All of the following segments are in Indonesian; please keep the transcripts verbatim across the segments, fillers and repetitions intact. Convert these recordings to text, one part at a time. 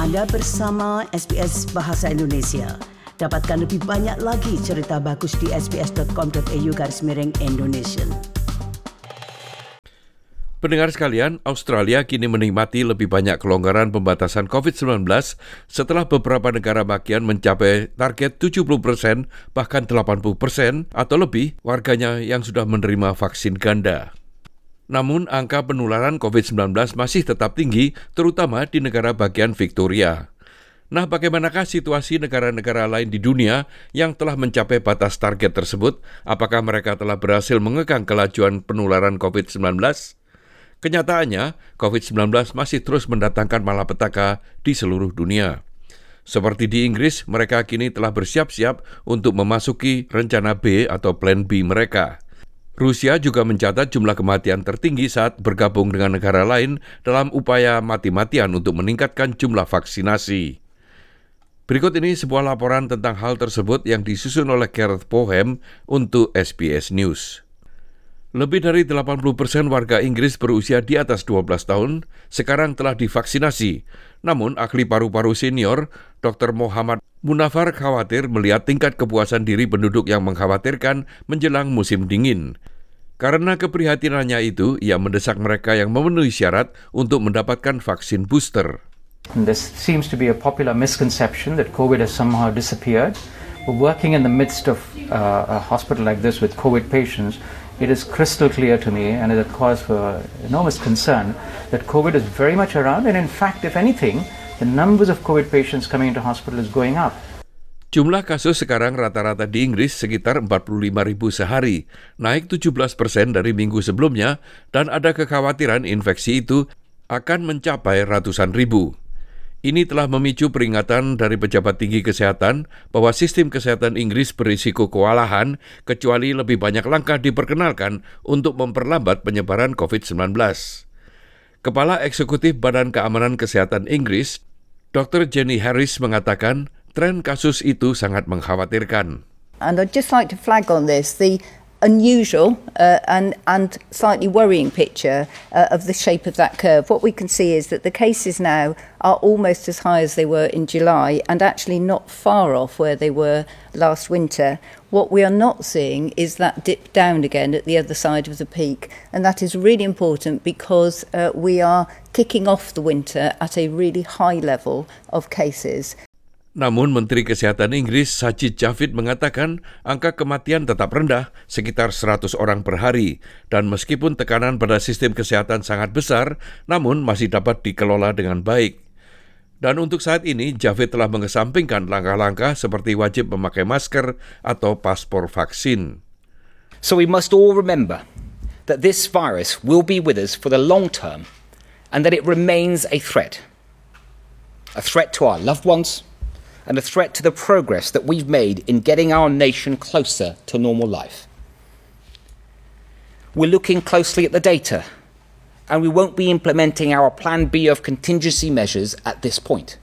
Anda bersama S B S Bahasa Indonesia. Dapatkan lebih banyak lagi cerita bagus di sbs.com.au garis miring Indonesia. Pendengar sekalian, Australia kini menikmati lebih banyak kelonggaran pembatasan covid sembilan belas setelah beberapa negara bagian mencapai target tujuh puluh persen bahkan delapan puluh persen atau lebih warganya yang sudah menerima vaksin ganda. Namun angka penularan covid sembilan belas masih tetap tinggi, terutama di negara bagian Victoria. Nah, bagaimanakah situasi negara-negara lain di dunia yang telah mencapai batas target tersebut? Apakah mereka telah berhasil mengekang kelajuan penularan covid sembilan belas? Kenyataannya, covid sembilan belas masih terus mendatangkan malapetaka di seluruh dunia. Seperti di Inggris, mereka kini telah bersiap-siap untuk memasuki rencana B atau plan B mereka. Rusia juga mencatat jumlah kematian tertinggi saat bergabung dengan negara lain dalam upaya mati-matian untuk meningkatkan jumlah vaksinasi. Berikut ini sebuah laporan tentang hal tersebut yang disusun oleh Gareth Pohem untuk S B S News. Lebih dari delapan puluh persen warga Inggris berusia di atas dua belas tahun sekarang telah divaksinasi. Namun, ahli paru-paru senior, Doktor Muhammad Munafar khawatir melihat tingkat kepuasan diri penduduk yang mengkhawatirkan menjelang musim dingin. Karena keprihatinannya itu, ia mendesak mereka yang memenuhi syarat untuk mendapatkan vaksin booster. And this seems to be a popular misconception that COVID has somehow disappeared. We're working in the midst of uh, a hospital like this with COVID patients. It is crystal clear to me, and it is a cause for enormous concern, that COVID is very much around, and in fact, if anything, the numbers of COVID patients coming into hospital is going up. Jumlah kasus sekarang rata-rata di Inggris sekitar empat puluh lima ribu sehari, naik tujuh belas persen dari minggu sebelumnya, dan ada kekhawatiran infeksi itu akan mencapai ratusan ribu. Ini telah memicu peringatan dari pejabat tinggi kesehatan bahwa sistem kesehatan Inggris berisiko kewalahan kecuali lebih banyak langkah diperkenalkan untuk memperlambat penyebaran covid sembilan belas. Kepala Eksekutif Badan Keamanan Kesehatan Inggris, Doktor Jenny Harris mengatakan tren kasus itu sangat mengkhawatirkan. And I'd just like to flag on this the unusual uh, and, and slightly worrying picture uh, of the shape of that curve. What we can see is that the cases now are almost as high as they were in July and actually not far off where they were last winter. What we are not seeing is that dip down again at the other side of the peak, and that is really important because uh, we are kicking off the winter at a really high level of cases. Namun Menteri Kesehatan Inggris Sajid Javid mengatakan angka kematian tetap rendah, sekitar seratus orang per hari, dan meskipun tekanan pada sistem kesehatan sangat besar, namun masih dapat dikelola dengan baik. Dan untuk saat ini, Javid telah mengesampingkan langkah-langkah seperti wajib memakai masker atau paspor vaksin. So we must all remember that this virus will be with us for the long term and that it remains a threat. A threat to our loved ones, and a threat to the progress that we've made in getting our nation closer to normal life. We're looking closely at the data, and we won't be implementing our Plan B of contingency measures at this point.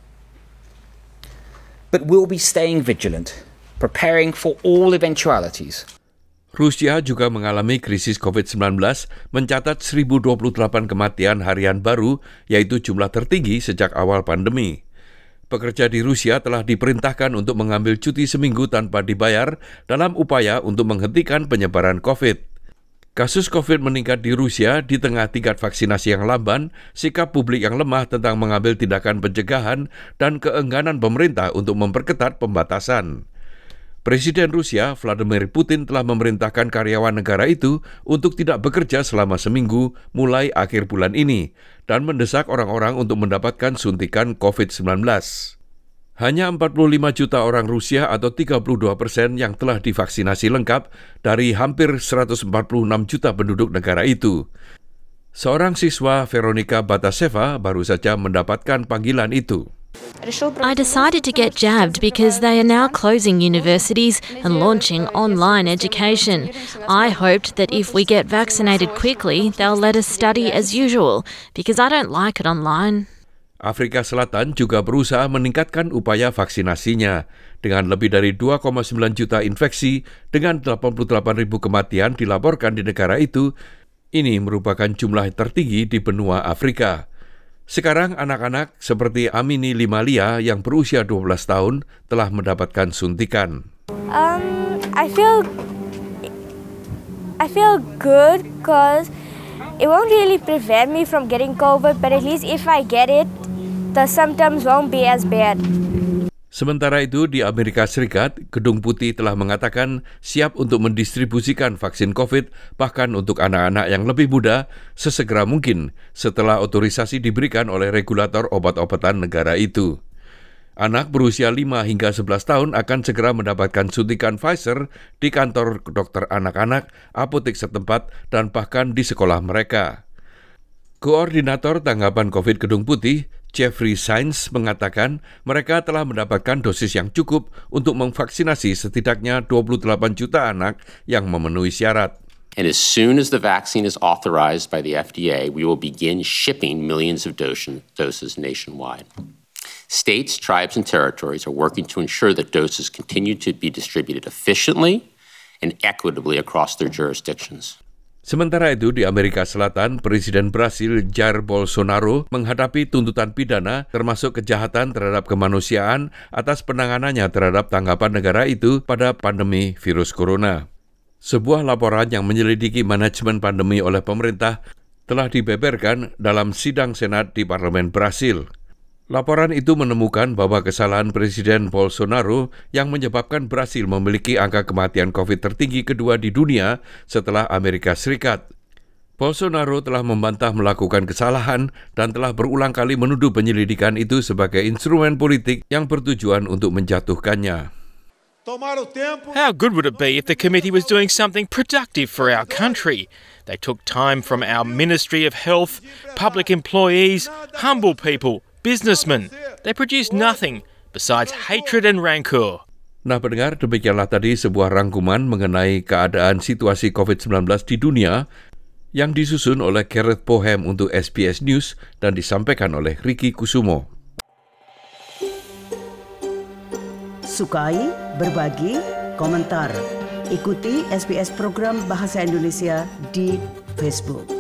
But we'll be staying vigilant, preparing for all eventualities. Rusia juga mengalami krisis covid sembilan belas, mencatat seribu dua puluh delapan kematian harian baru, yaitu jumlah tertinggi sejak awal pandemi. Pekerja di Rusia telah diperintahkan untuk mengambil cuti seminggu tanpa dibayar dalam upaya untuk menghentikan penyebaran COVID. Kasus COVID meningkat di Rusia di tengah tingkat vaksinasi yang lamban, sikap publik yang lemah tentang mengambil tindakan pencegahan, dan keengganan pemerintah untuk memperketat pembatasan. Presiden Rusia, Vladimir Putin, telah memerintahkan karyawan negara itu untuk tidak bekerja selama seminggu mulai akhir bulan ini dan mendesak orang-orang untuk mendapatkan suntikan covid sembilan belas. Hanya empat puluh lima juta orang Rusia atau tiga puluh dua persen yang telah divaksinasi lengkap dari hampir seratus empat puluh enam juta penduduk negara itu. Seorang siswa, Veronika Bataseva, baru saja mendapatkan panggilan itu. I decided to get jabbed because they are now closing universities and launching online education. I hoped that if we get vaccinated quickly, they'll let us study as usual because I don't like it online. Afrika Selatan juga berusaha meningkatkan upaya vaksinasinya. Dengan lebih dari dua koma sembilan juta infeksi dengan delapan puluh delapan ribu kematian dilaporkan di negara itu, ini merupakan jumlah tertinggi di benua Afrika. Sekarang anak-anak seperti Amini Limalia yang berusia dua belas tahun telah mendapatkan suntikan. Um, I feel I feel good because it won't really prevent me from getting COVID, but at least if I get it, the symptoms won't be as bad. Sementara itu, di Amerika Serikat, Gedung Putih telah mengatakan siap untuk mendistribusikan vaksin COVID bahkan untuk anak-anak yang lebih muda sesegera mungkin setelah otorisasi diberikan oleh regulator obat-obatan negara itu. Anak berusia lima hingga sebelas tahun akan segera mendapatkan suntikan Pfizer di kantor dokter anak-anak, apotek setempat, dan bahkan di sekolah mereka. Koordinator tanggapan COVID Gedung Putih, Jeffrey Sainz, mengatakan mereka telah mendapatkan dosis yang cukup untuk memvaksinasi setidaknya dua puluh delapan juta anak yang memenuhi syarat. And as soon as the vaccine is authorized by the F D A, we will begin shipping millions of doses, doses nationwide. States, tribes, and territories are working to ensure that doses continue to be distributed efficiently and equitably across their jurisdictions. Sementara itu, di Amerika Selatan, Presiden Brasil Jair Bolsonaro menghadapi tuntutan pidana termasuk kejahatan terhadap kemanusiaan atas penanganannya terhadap tanggapan negara itu pada pandemi virus corona. Sebuah laporan yang menyelidiki manajemen pandemi oleh pemerintah telah dibeberkan dalam sidang Senat di Parlemen Brasil. Laporan itu menemukan bahwa kesalahan Presiden Bolsonaro yang menyebabkan Brasil memiliki angka kematian COVID tertinggi kedua di dunia setelah Amerika Serikat. Bolsonaro telah membantah melakukan kesalahan dan telah berulang kali menuduh penyelidikan itu sebagai instrumen politik yang bertujuan untuk menjatuhkannya. How good would it be if the committee was doing something productive for our country? They took time from our Ministry of Health, public employees, humble people, businessmen. They produced nothing besides hatred and rancor. Nah pendengar, demikianlah tadi sebuah rangkuman mengenai keadaan situasi COVID sembilan belas di dunia yang disusun oleh Gareth Bohem untuk S B S News dan disampaikan oleh Ricky Kusumo. Sukai, berbagi, komentar. Ikuti S B S program Bahasa Indonesia di Facebook.